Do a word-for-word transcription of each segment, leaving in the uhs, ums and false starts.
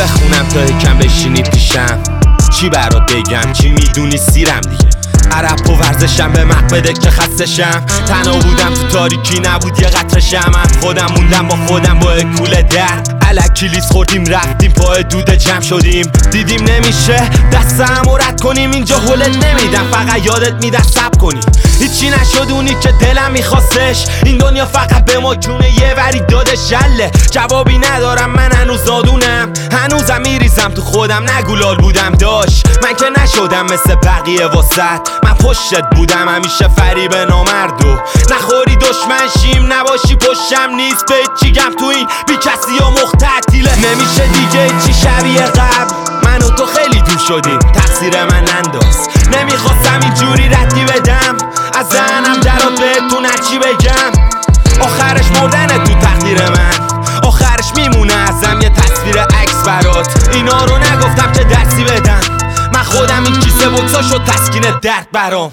بخونم تا یکم بشینی پیشم؟ چی برات بگم؟ چی میدونی سیرم دیگه؟ عرب و ورزشم به مقبده که خستشم. تنها بودم تو تاریکی نبود یه قطره شمم. خودم موندم با خودم با کول درد. الکی لیز خوردیم رفتیم پای دوده جمع شدیم. دیدیم نمیشه دستم و رد کنیم. اینجا حلت نمیدم فقط یادت میدم سب کنی. هیچی نشد اونی که دلم میخواستش. این دنیا فقط به ما جونه یه وری داده شله. جوابی ندارم من هنوز نادونم. هنوزم میریزم تو خودم نگولال بودم داشت. من که نشدم مثل بقیه واسط. من پشتت بودم همیشه فریب نامردو. نخوری دشمن شیم نباشی پشتم نیست. به چیگم تو این بی کسی و مختطیله. نمیشه دیگه چی شبیه قبل. من و تو خیلی دور شدیم تقصیر من ننداز. نمیخواستم اینجوری ردی بدم از ذهنم درات بهتون هرچی بگم. آخرش مردن تو تقدیر من. آخرش میمونه ازم یه تصویر عکس برات. اینا رو نگفتم که دستی بدم. من خودم این کیسه بکسا شد تسکین درد برام.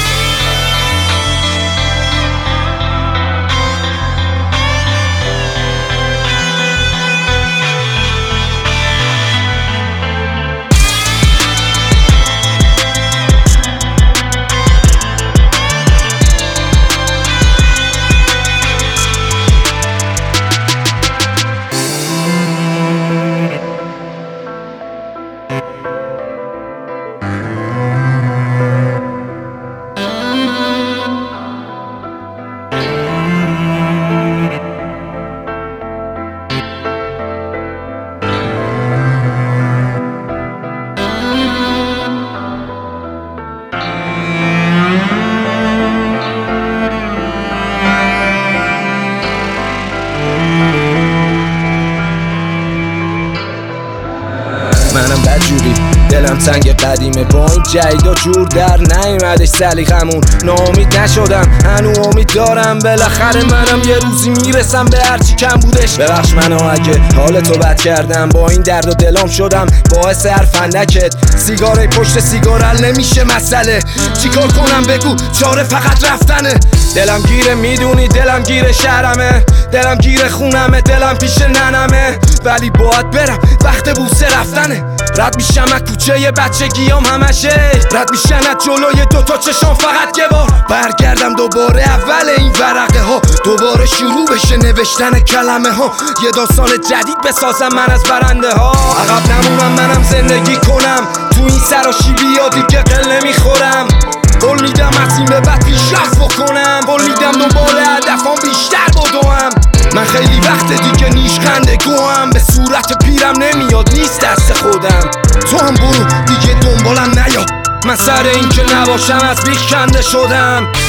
منم بدجوری دلم تنگ قدیمه با این جیدا جور در نیومدش سلیقمون. ناامید نشدم هنو امید دارم. بالاخره منم یه روزی میرسم به هرچی کم بودش. ببخش منو اگه حالتو بد کردم. با این درد و دلم شدم باعث هر فندکت. سیگاره پشت سیگار حل نمیشه مسئله. چیکار کنم بگو چاره فقط رفتنه. دلم گیره میدونی دلم گیره شهرمه. دلم گیره خونمه دلم پیش ننمه. ولی باید برم وقت بوسه رفتنه. رد میشم از کوچه بچگیام همشه. رد میشن از جلوی دوتا چشام فقط یه بار. برگردم دوباره اول این ورقه ها. دوباره شروع بشه نوشتن کلمه ها. یه داستان جدید بسازم من از برنده ها. عقب نمونم منم زندگی کنم. تو این سراشیبی دیگه قل نمیخورم. قول میدم از این به بعد پیشرفت بکنم. قول میدم دوباره هدفام بیشتر بدوم. من خیلی وقت دیگه نیشخنده گوهم. به صورت پیرم نمیاد نیست دست خودم. تو هم برو دیگه دنبالم نیا. من سر این که نباشم از بیخ کنده شدم.